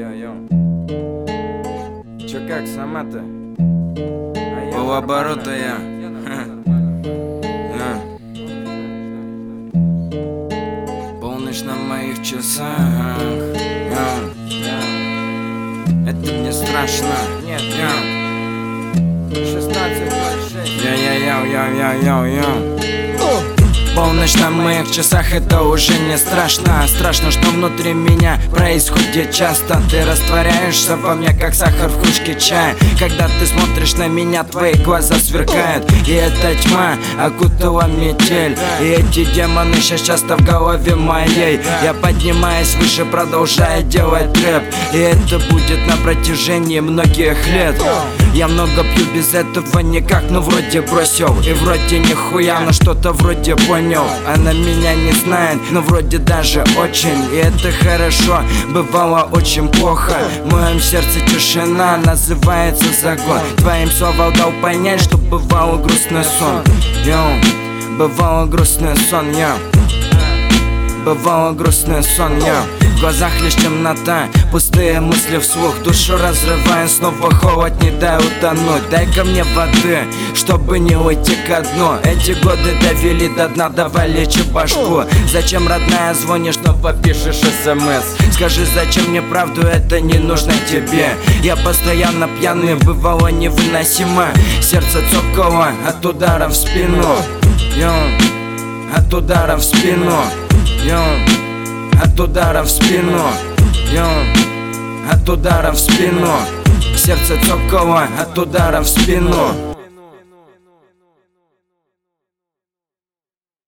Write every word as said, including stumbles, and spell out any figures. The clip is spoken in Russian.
Йо-йо-йо. Чё как, сама-то? Полоборота я. Полночь на моих часах. Это мне страшно. Нет, шестнадцать ноль шесть. Йо-йо-йо-йо-йо-йо. Полночь на моих часах, это уже не страшно. Страшно, что внутри меня происходит часто. Ты растворяешься во мне, как сахар в кружке чая. Когда ты смотришь на меня, твои глаза сверкают. И эта тьма окутала метель. И эти демоны сейчас часто в голове моей. Я поднимаюсь выше, продолжая делать рэп. И это будет на протяжении многих лет. Я много пью, без этого никак, но вроде бросил. И вроде нихуя, но что-то вроде понял. Она меня не знает, но вроде даже очень. И это хорошо, бывало очень плохо. В моем сердце тишина, называется закон. Твоим словам дал понять, что бывало грустный сон. Йоу, бывало грустный сон, йоу. Бывало грустный сон, йоу. В глазах лишь темнота, пустые мысли вслух. Душу разрывая, снова холод, не дай утонуть. Дай-ка мне воды, чтобы не уйти ко дну. Эти годы довели до дна, давай лечи башку. Зачем, родная, звонишь, снова пишешь смс? Скажи, зачем мне правду, это не нужно тебе. Я постоянно пьяный, бывало невыносимо. Сердце цокало от удара в спину. Йоу, от удара в спину. Йоу, от удара в спину. Йоу, от удара в спину. Сердце цокало от удара в спину.